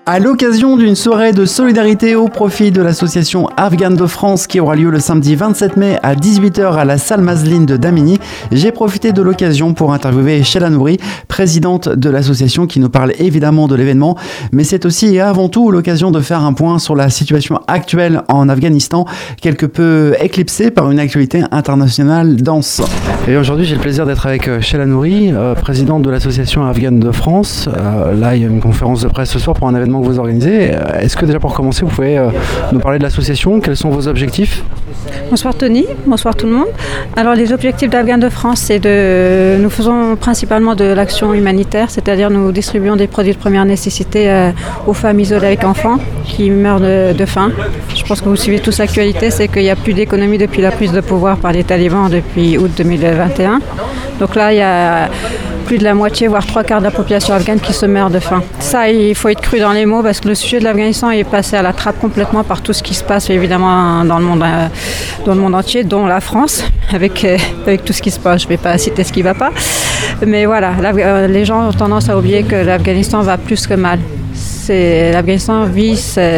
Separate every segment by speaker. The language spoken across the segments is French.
Speaker 1: À l'occasion d'une soirée de solidarité au profit de l'association Afghane de France qui aura lieu le samedi 27 mai à 18h à la salle Mazeline de Damigny, j'ai profité de l'occasion pour interviewer Sheila Nouri, présidente de l'association, qui nous parle évidemment de l'événement, mais c'est aussi et avant tout l'occasion de faire un point sur la situation actuelle en Afghanistan, quelque peu éclipsée par une actualité internationale dense. Et aujourd'hui, j'ai le plaisir d'être avec Sheila Nouri, présidente de l'association Afghane de France. Là, il y a une conférence de presse ce soir pour un événement que vous organisez. Est-ce que déjà pour commencer, vous pouvez nous parler de l'association? Quels sont vos objectifs?
Speaker 2: Bonsoir Tony, bonsoir tout le monde. Alors les objectifs d'Afghane de France, nous faisons principalement de l'action humanitaire, c'est-à-dire nous distribuons des produits de première nécessité aux femmes isolées avec enfants qui meurent de faim. Je pense que vous suivez tous l'actualité, c'est qu'il n'y a plus d'économie depuis la prise de pouvoir par les talibans depuis août 2021. Donc là, il y a plus de la moitié, voire 3/4 de la population afghane qui se meurt de faim. Ça, il faut être cru dans les mots parce que le sujet de l'Afghanistan est passé à la trappe complètement par tout ce qui se passe évidemment dans le monde entier, dont la France, avec tout ce qui se passe. Je ne vais pas citer ce qui ne va pas. Mais voilà, les gens ont tendance à oublier que l'Afghanistan va plus que mal. L'Afghanistan vit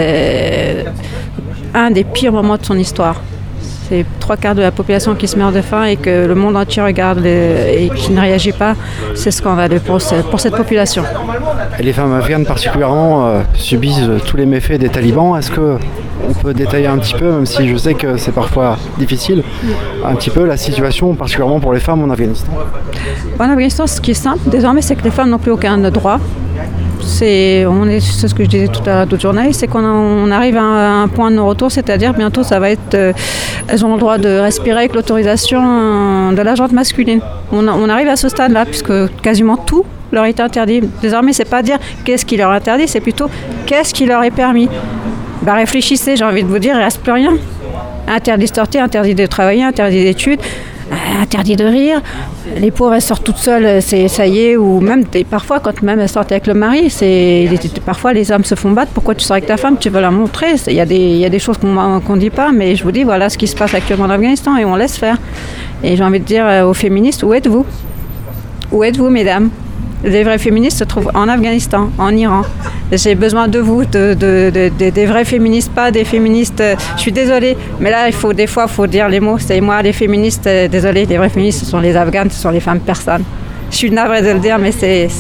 Speaker 2: un des pires moments de son histoire. C'est 3/4 de la population qui se meurt de faim et que le monde entier regarde et qui ne réagit pas. C'est scandaleux pour cette population.
Speaker 1: Et les femmes afghanes particulièrement subissent tous les méfaits des talibans. Est-ce qu'on peut détailler un petit peu, même si je sais que c'est parfois difficile, un petit peu la situation, particulièrement pour les femmes en Afghanistan?
Speaker 2: En Afghanistan, ce qui est simple désormais, c'est que les femmes n'ont plus aucun droit. C'est ce que je disais tout à l'heure à d'autres journalistes, c'est qu'on arrive à un point de non-retour, c'est-à-dire bientôt ça va être, elles ont le droit de respirer avec l'autorisation de la jante masculine. On arrive à ce stade-là, puisque quasiment tout leur est interdit. Désormais, c'est pas dire qu'est-ce qui leur est interdit, c'est plutôt qu'est-ce qui leur est permis. Réfléchissez, j'ai envie de vous dire, il ne reste plus rien. Interdit de sortir, interdit de travailler, interdit d'études. Interdit de rire, les pauvres elles sortent toutes seules, ça y est, ou même parfois quand même elles sortent avec le mari, parfois les hommes se font battre, pourquoi tu sors avec ta femme, tu veux la montrer, il y a des choses qu'on dit pas, mais je vous dis voilà ce qui se passe actuellement en Afghanistan et on laisse faire. Et j'ai envie de dire aux féministes, où êtes-vous? Où êtes-vous mesdames? Les vrais féministes se trouvent en Afghanistan, en Iran. J'ai besoin de vous, des vrais féministes, pas des féministes. Je suis désolée, mais là, des fois, il faut dire les mots. C'est moi, les féministes, désolée, les vrais féministes, ce sont les Afghanes, ce sont les femmes persanes. Je suis navrée de le dire, mais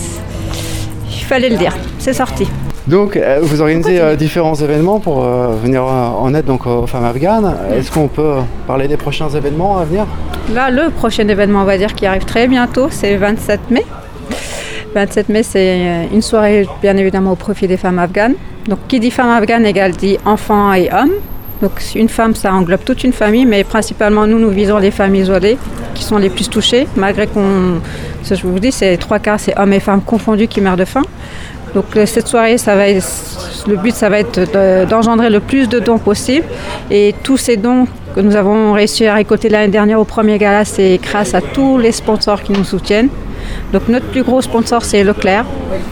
Speaker 2: il fallait le dire. C'est sorti.
Speaker 1: Donc, vous organisez différents événements pour venir en aide donc, aux femmes afghanes. Est-ce qu'on peut parler des prochains événements à venir? Là,
Speaker 2: le prochain événement, on va dire, qui arrive très bientôt, c'est le 27 mai. 27 mai, c'est une soirée bien évidemment au profit des femmes afghanes. Donc qui dit femme afghane égale dit enfants et hommes. Donc une femme, ça englobe toute une famille, mais principalement nous visons les femmes isolées qui sont les plus touchées, malgré je vous dis, c'est 3/4, c'est hommes et femmes confondus qui meurent de faim. Donc cette soirée, le but, ça va être d'engendrer le plus de dons possible. Et tous ces dons que nous avons réussi à récolter l'année dernière au premier gala, c'est grâce à tous les sponsors qui nous soutiennent. Donc notre plus gros sponsor, c'est Leclerc,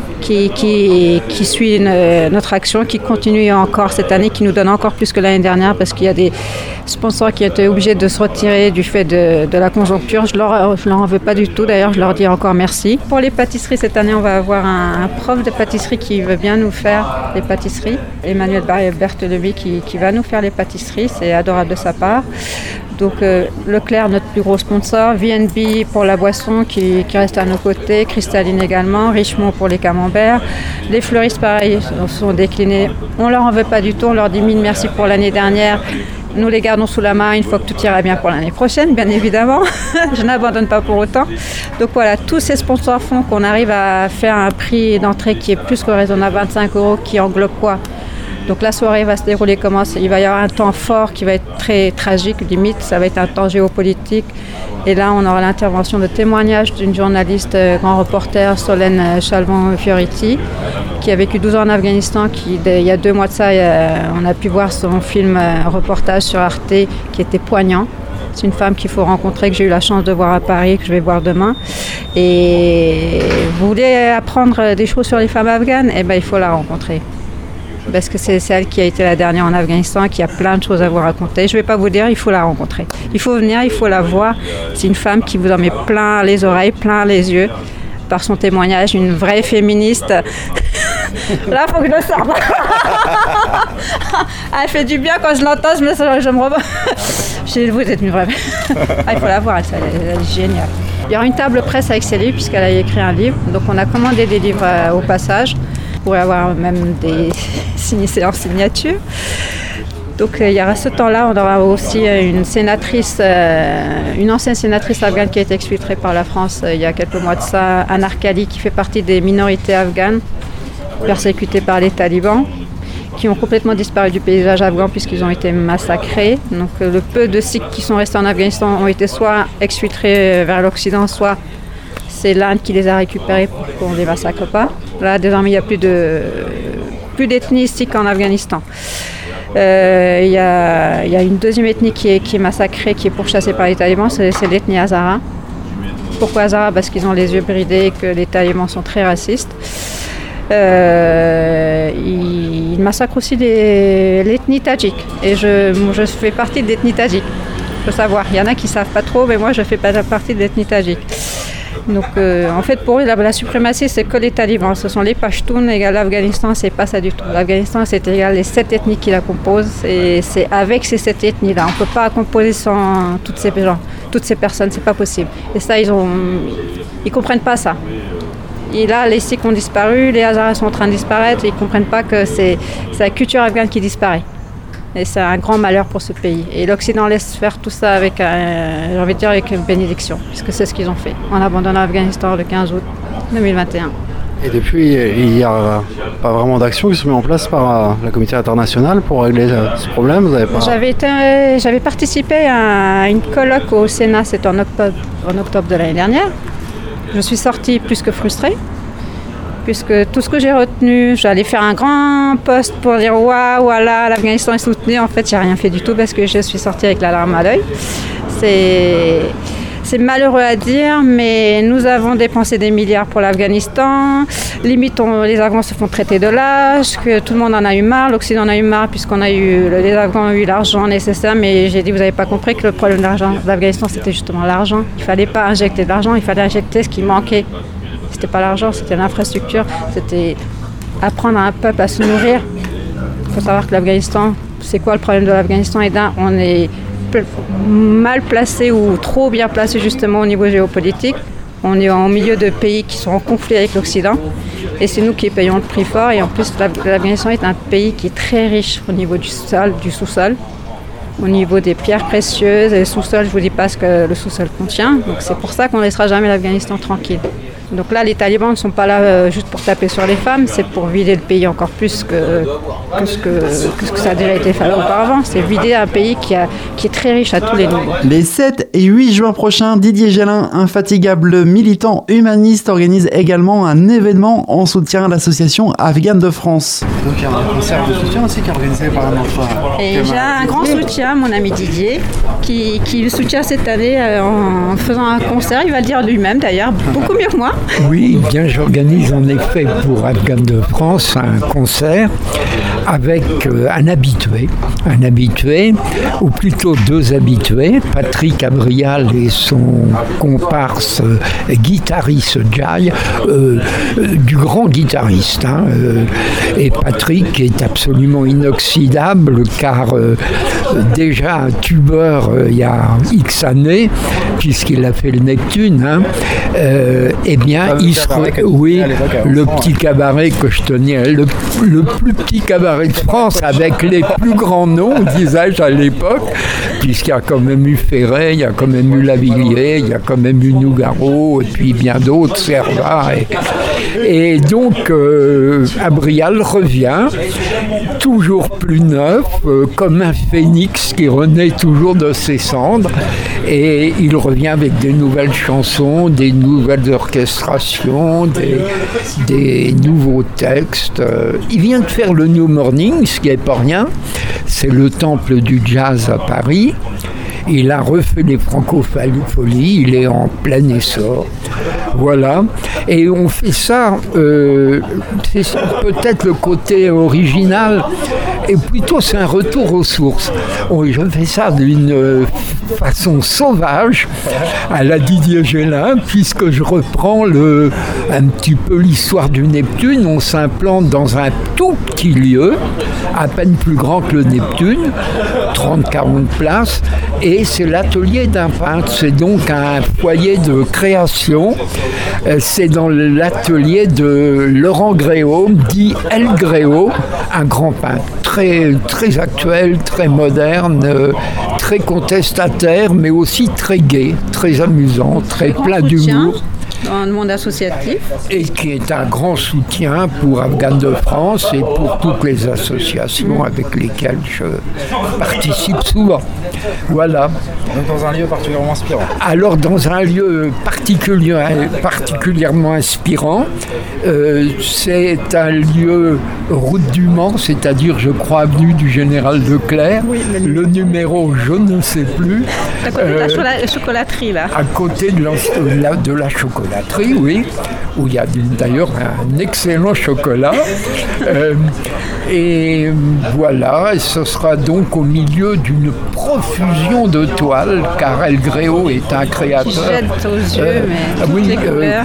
Speaker 2: qui suit notre action, qui continue encore cette année, qui nous donne encore plus que l'année dernière parce qu'il y a des sponsors qui étaient obligés de se retirer du fait de la conjoncture. Je leur en veux pas du tout, d'ailleurs je leur dis encore merci. Pour les pâtisseries, cette année on va avoir un prof de pâtisserie qui veut bien nous faire les pâtisseries, Emmanuel Berthelemy qui va nous faire les pâtisseries, c'est adorable de sa part. Donc Leclerc, notre plus gros sponsor, VNB pour la boisson qui reste à nos côtés, Cristalline également, Richemont pour les camemberts. Les fleuristes, pareil, sont déclinés. On leur en veut pas du tout, on leur dit mille merci pour l'année dernière. Nous les gardons sous la main une fois que tout ira bien pour l'année prochaine, bien évidemment. Je n'abandonne pas pour autant. Donc voilà, tous ces sponsors font qu'on arrive à faire un prix d'entrée qui est plus que raisonnable, 25 €, qui englobe quoi? Donc la soirée va se dérouler comment? Il va y avoir un temps fort qui va être très tragique, limite, ça va être un temps géopolitique. Et là, on aura l'intervention de témoignage d'une journaliste, grand reporter, Solène Chalvon-Fioriti, qui a vécu 12 ans en Afghanistan, il y a 2 mois de ça, on a pu voir son film reportage sur Arte qui était poignant. C'est une femme qu'il faut rencontrer, que j'ai eu la chance de voir à Paris, que je vais voir demain. Et vous voulez apprendre des choses sur les femmes afghanes? Eh bien, il faut la rencontrer. Parce que c'est celle qui a été la dernière en Afghanistan, qui a plein de choses à vous raconter. Je ne vais pas vous dire, il faut la rencontrer. Il faut venir, il faut la voir. C'est une femme qui vous en met plein les oreilles, plein les yeux. par son témoignage, une vraie féministe. Là, il faut que je le sorte. Elle fait du bien quand je l'entends, je me revois. Je dis, vous êtes une vraie. Il faut la voir, elle est géniale. Il y aura une table presse avec ses livres, puisqu'elle a écrit un livre. Donc on a commandé des livres au passage, pour avoir même des séances signature. Donc il y aura ce temps-là, on aura aussi une sénatrice, une ancienne sénatrice afghane qui a été exfiltrée par la France il y a quelques mois de ça, Anna Arcali, qui fait partie des minorités afghanes persécutées par les talibans, qui ont complètement disparu du paysage afghan puisqu'ils ont été massacrés. Donc le peu de Sikhs qui sont restés en Afghanistan ont été soit exfiltrés vers l'Occident, soit c'est l'Inde qui les a récupérés pour qu'on ne les massacre pas. Là, désormais, il n'y a plus d'ethnie sikh en Afghanistan. Il y a une deuxième ethnie qui est massacrée, qui est pourchassée par les talibans, c'est l'ethnie Hazara. Pourquoi Hazara ? Parce qu'ils ont les yeux bridés et que les talibans sont très racistes. Ils massacrent aussi l'ethnie tadjik. Et je fais partie de l'ethnie tadjik. Il faut savoir, il y en a qui ne savent pas trop, mais moi je fais partie de l'ethnie tadjik. Donc en fait pour eux la suprématie c'est que les talibans, ce sont les Pashtuns et l'Afghanistan c'est pas ça du tout. L'Afghanistan c'est égal les 7 ethnies qui la composent et c'est avec ces 7 ethnies là, on peut pas composer sans toutes ces gens, toutes ces personnes, c'est pas possible. Et ça ils comprennent pas ça. Et là les Sikhs ont disparu, les Hazaras sont en train de disparaître et ils comprennent pas que c'est la culture afghane qui disparaît. Et c'est un grand malheur pour ce pays. Et l'Occident laisse faire tout ça avec une bénédiction, puisque c'est ce qu'ils ont fait, en abandonnant l'Afghanistan le 15 août 2021.
Speaker 1: Et depuis, il n'y a pas vraiment d'action qui se met en place par la communauté internationale pour régler ce problème. Vous avez pas...
Speaker 2: J'avais participé à une colloque au Sénat, c'était en octobre de l'année dernière. Je suis sortie plus que frustrée, puisque tout ce que j'ai retenu, j'allais faire un grand post pour dire waouh, voilà, l'Afghanistan est soutenu. En fait, j'ai rien fait du tout parce que je suis sortie avec la larme à l'œil. C'est malheureux à dire, mais nous avons dépensé des milliards pour l'Afghanistan. Limite, les Afghans se font traiter de lâches, que tout le monde en a eu marre, l'Occident en a eu marre, les Afghans ont eu l'argent nécessaire, mais j'ai dit, vous n'avez pas compris que le problème de l'Afghanistan, c'était justement l'argent. Il ne fallait pas injecter de l'argent, il fallait injecter ce qui manquait. C'était pas l'argent, c'était l'infrastructure, c'était apprendre à un peuple à se nourrir. Il faut savoir que l'Afghanistan, c'est quoi le problème de l'Afghanistan ? On est mal placé ou trop bien placé justement au niveau géopolitique. On est en milieu de pays qui sont en conflit avec l'Occident et c'est nous qui payons le prix fort. Et en plus, l'Afghanistan est un pays qui est très riche au niveau du sous-sol. Au niveau des pierres précieuses et le sous-sol, je ne vous dis pas ce que le sous-sol contient. Donc c'est pour ça qu'on ne laissera jamais l'Afghanistan tranquille. Donc là, les talibans ne sont pas là juste pour taper sur les femmes, c'est pour vider le pays encore plus que ce que ça a déjà été fait auparavant. C'est vider un pays qui est très riche à tous les niveaux.
Speaker 1: Les 7 et 8 juin prochains, Didier Gélin, infatigable militant humaniste, organise également un événement en soutien à l'association afghane de France. Donc il y a un concert de soutien aussi qui est organisé par un autre.
Speaker 2: Et j'ai un grand soutien, mon ami Didier, qui le soutient cette année en faisant un concert. Il va le dire lui-même d'ailleurs, beaucoup mieux que moi.
Speaker 3: Oui, bien j'organise en effet pour Afghane de France un concert avec un habitué, ou plutôt 2 habitués, Patrick Abrial et son comparse guitariste Jai, du grand guitariste. Et Patrick est absolument inoxydable car déjà un tubeur il y a X années, puisqu'il a fait le Neptune, eh bien, le petit cabaret que je tenais, le plus petit cabaret de France avec les plus grands noms, disais-je à l'époque, puisqu'il y a quand même eu Ferret, il y a quand même eu Lavilliers, il y a quand même eu Nougaro, et puis bien d'autres, Servat. Et donc, Abrial revient, toujours plus neuf, comme un phénix qui renaît toujours de ses cendres, et il revient avec des nouvelles chansons, des nouvelles orchestrations, des nouveaux textes. Il vient de faire le New Morning, ce qui n'est pas rien. C'est le temple du jazz à Paris. Il a refait les francopholies, il est en plein essor. Voilà. Et on fait ça, c'est peut-être le côté original, et plutôt c'est un retour aux sources. Je fais ça d'une façon sauvage, à la Didier Gélin, puisque je reprends un petit peu l'histoire du Neptune. On s'implante dans un tout petit lieu, à peine plus grand que le Neptune, 30-40 places, et c'est l'atelier d'un peintre. C'est donc un foyer de création. C'est dans l'atelier de Laurent Gréau, dit El Gréau, un grand peintre, très, très actuel, très moderne, très contestataire, mais aussi très gai, très amusant, très plein d'humour.
Speaker 2: Dans le monde associatif.
Speaker 3: Et qui est un grand soutien pour Afghanes de France et pour toutes les associations avec lesquelles je participe souvent. Voilà.
Speaker 1: Donc dans un lieu particulièrement inspirant.
Speaker 3: Alors dans un lieu particulièrement inspirant, c'est un lieu route du Mans, c'est-à-dire je crois avenue du Général Leclerc, le numéro je ne sais plus.
Speaker 2: À côté de la chocolaterie là.
Speaker 3: À côté de la chocolaterie, oui, où il y a d'ailleurs un excellent chocolat. Et voilà, et ce sera donc au milieu d'une profusion de toiles, car El Gréau est un créateur.
Speaker 2: Qui jette aux yeux, mais toutes les couleurs.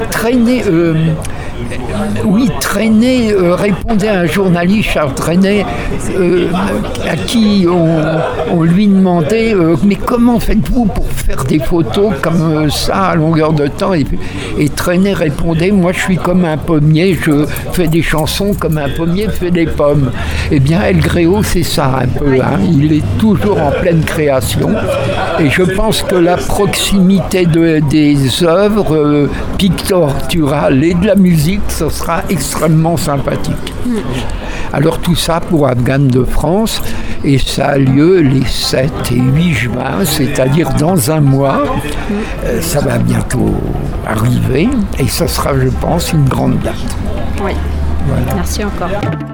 Speaker 3: Traîné, répondait à un journaliste, Charles Trenet, à qui on lui demandait mais comment faites-vous pour faire des photos comme ça à longueur de temps, et Trenet répondait, moi je suis comme un pommier, je fais des chansons comme un pommier fait des pommes. Eh bien El Gréau c'est ça un peu, hein. Il est toujours en pleine création, et je pense que la proximité des œuvres picturales et de la musique, ce sera extrêmement sympathique. Alors tout ça pour Afghanes de France, et ça a lieu les 7 et 8 juin, c'est-à-dire dans un mois. Ça va bientôt arriver, et ça sera, je pense, une grande date.
Speaker 2: Oui, voilà. Merci encore.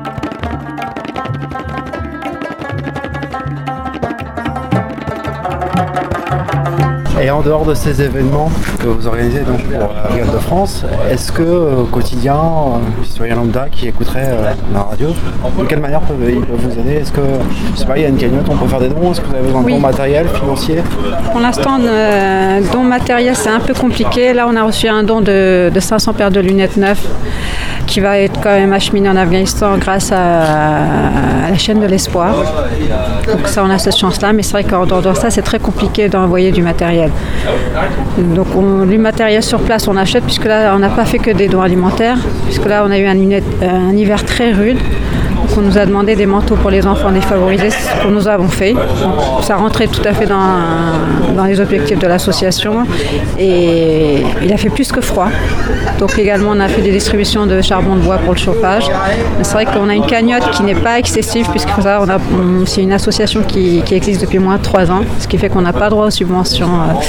Speaker 1: Et en dehors de ces événements que vous organisez donc pour Afghanes de France, est-ce que au quotidien, un citoyen lambda qui écouterait la radio, de quelle manière il peut vous aider? Est-ce que, je sais pas, il y a une cagnotte, on peut faire des dons? Est-ce que vous avez besoin de dons matériels, financiers?
Speaker 2: Pour l'instant, dons matériels, c'est un peu compliqué. Là, on a reçu un don de 500 paires de lunettes neuves qui va être quand même acheminé en Afghanistan grâce à la chaîne de l'espoir. Donc ça, on a cette chance-là, mais c'est vrai qu'en dehors de ça, c'est très compliqué d'envoyer du matériel. Donc du matériel sur place, on achète, puisque là, on n'a pas fait que des dons alimentaires, puisque là, on a eu un hiver très rude. Donc on nous a demandé des manteaux pour les enfants défavorisés, ce que nous avons fait. Donc, ça rentrait tout à fait dans les objectifs de l'association, et il a fait plus que froid. Donc également on a fait des distributions de charbon de bois pour le chauffage. Mais c'est vrai qu'on a une cagnotte qui n'est pas excessive, puisque c'est une association qui existe depuis moins de 3 ans, ce qui fait qu'on n'a pas droit aux subventions,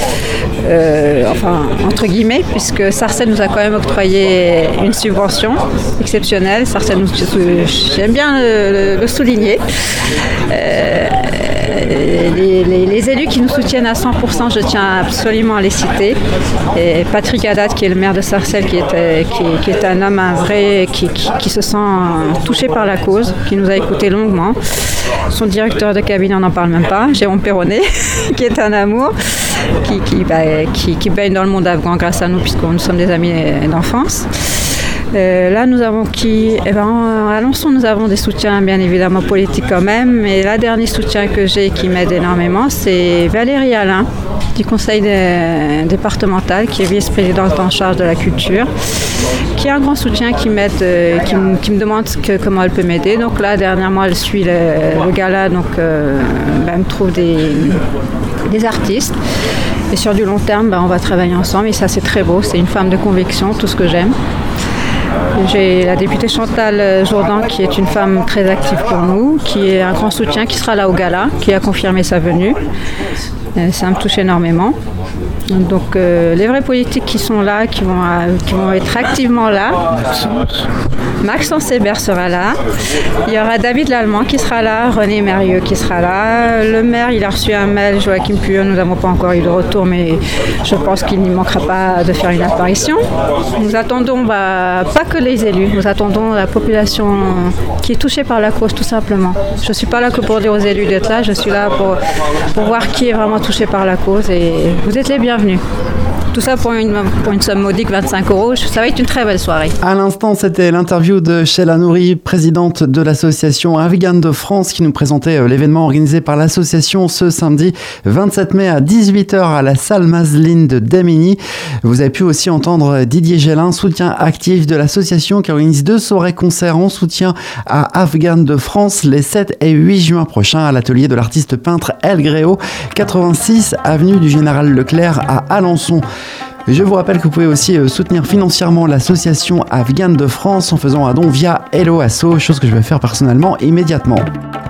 Speaker 2: entre guillemets, puisque Sarcelles nous a quand même octroyé une subvention exceptionnelle. Sarcelles, j'aime bien le souligner. Les élus qui nous soutiennent à 100%, je tiens absolument à les citer. Et Patrick Haddad, qui est le maire de Sarcelles, qui est un homme, un vrai, qui se sent touché par la cause, qui nous a écoutés longuement. Son directeur de cabinet, on n'en parle même pas, Jérôme Perronnet, qui est un amour, qui baigne dans le monde afghan grâce à nous, puisque nous sommes des amis d'enfance. Là, nous avons à Alençon, nous avons des soutiens bien évidemment politiques quand même, mais le dernier soutien que j'ai qui m'aide énormément, c'est Valérie Alain du conseil départemental, qui est vice-présidente en charge de la culture, qui a un grand soutien, qui m'aide, qui me demande comment elle peut m'aider. Donc là, dernièrement, elle suit le gala, donc elle me trouve des artistes. Et sur du long terme, on va travailler ensemble, et ça, c'est très beau. C'est une femme de conviction, tout ce que j'aime. J'ai la députée Chantal Jourdan, qui est une femme très active pour nous, qui est un grand soutien, qui sera là au gala, qui a confirmé sa venue. Ça me touche énormément. Donc les vrais politiques qui sont là, qui vont être activement là. Maxence Hébert sera là. Il y aura David Lallemand qui sera là, René Mérieux qui sera là. Le maire, il a reçu un mail, Joachim Puyon, nous n'avons pas encore eu de retour, mais je pense qu'il n'y manquera pas de faire une apparition. Nous attendons pas que les élus, nous attendons la population qui est touchée par la cause tout simplement. Je ne suis pas là que pour dire aux élus d'être là, je suis là pour voir qui est vraiment touché par la cause et vous êtes les bienvenus. Tout ça pour une somme modique, 25 €. Ça va être une très belle soirée.
Speaker 1: À l'instant, c'était l'interview de Sheila Nouri, présidente de l'association Afghane de France, qui nous présentait l'événement organisé par l'association ce samedi 27 mai à 18h à la salle Mazeline de Damigny. Vous avez pu aussi entendre Didier Gélin, soutien actif de l'association qui organise 2 soirées-concerts en soutien à Afghane de France les 7 et 8 juin prochains à l'atelier de l'artiste peintre El Gréau, 86 avenue du Général Leclerc à Alençon. Je vous rappelle que vous pouvez aussi soutenir financièrement l'association Afghane de France en faisant un don via Hello Asso, chose que je vais faire personnellement immédiatement.